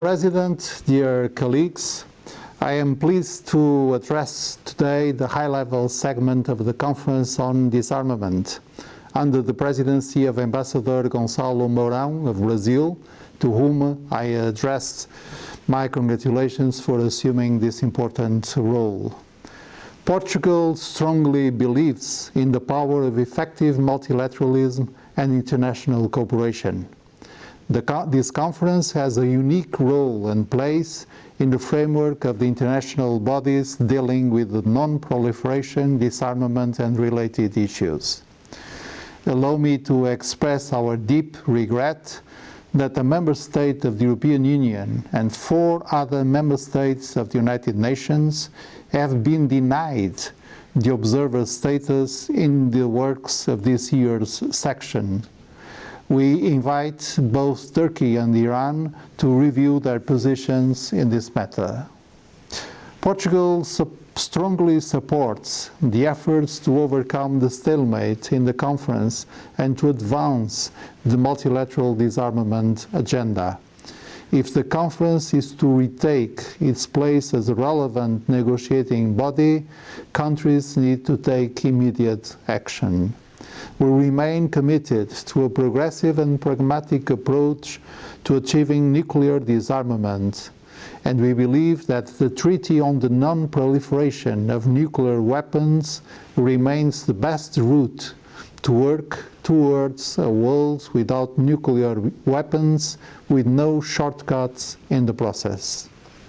President, dear colleagues, I am pleased to address today the high-level segment of the Conference on Disarmament under the presidency of Ambassador Gonçalo Mourão of Brazil, to whom I address my congratulations for assuming this important role. Portugal strongly believes in the power of effective multilateralism and international cooperation. This conference has a unique role and place in the framework of the international bodies dealing with the non-proliferation, disarmament and related issues. Allow me to express our deep regret that a member state of the European Union and 4 other member states of the United Nations have been denied the observer status in the works of this year's section. We invite both Turkey and Iran to review their positions in this matter. Portugal strongly supports the efforts to overcome the stalemate in the conference and to advance the multilateral disarmament agenda. If the conference is to retake its place as a relevant negotiating body, countries need to take immediate action. We remain committed to a progressive and pragmatic approach to achieving nuclear disarmament, and we believe that the Treaty on the Non-Proliferation of Nuclear Weapons remains the best route to work towards a world without nuclear weapons, with no shortcuts in the process.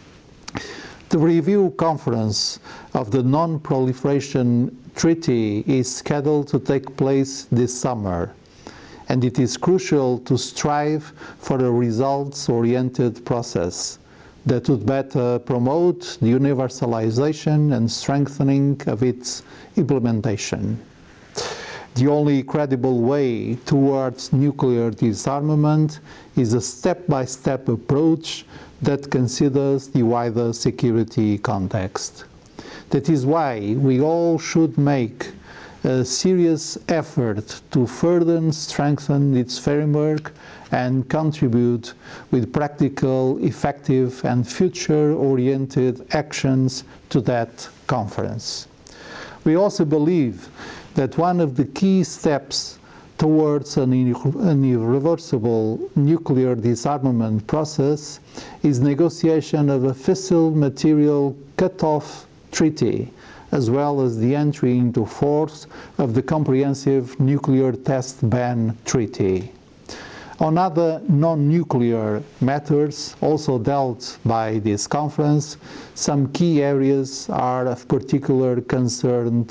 The review conference of the Non-Proliferation Treaty is scheduled to take place this summer, and it is crucial to strive for a results-oriented process that would better promote the universalization and strengthening of its implementation. The only credible way towards nuclear disarmament is a step-by-step approach that considers the wider security context. That is why we all should make a serious effort to further strengthen its framework and contribute with practical, effective and future-oriented actions to that conference. We also believe that one of the key steps towards an irreversible nuclear disarmament process is negotiation of a fissile material cut-off treaty, as well as the entry into force of the Comprehensive Nuclear Test Ban Treaty. On other non-nuclear matters also dealt by this conference, some key areas are of particular concern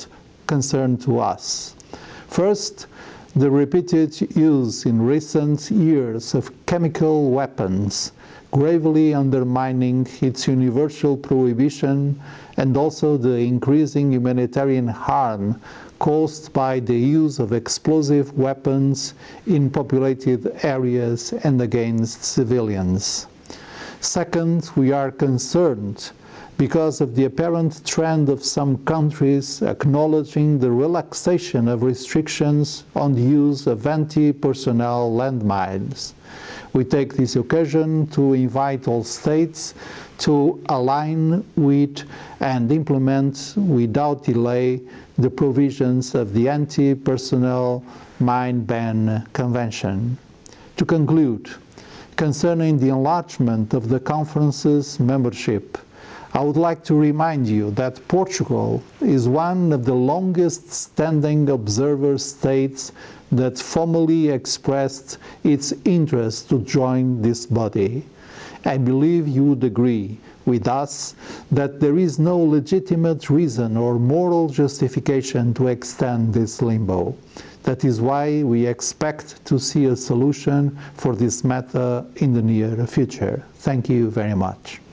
to us. First, the repeated use in recent years of chemical weapons, gravely undermining its universal prohibition, and also the increasing humanitarian harm caused by the use of explosive weapons in populated areas and against civilians. Second, we are concerned because of the apparent trend of some countries acknowledging the relaxation of restrictions on the use of anti-personnel landmines. We take this occasion to invite all states to align with and implement without delay the provisions of the Anti-Personnel Mine Ban Convention. To conclude, concerning the enlargement of the conference's membership, I would like to remind you that Portugal is one of the longest-standing observer states that formally expressed its interest to join this body. I believe you would agree with us that there is no legitimate reason or moral justification to extend this limbo. That is why we expect to see a solution for this matter in the near future. Thank you very much.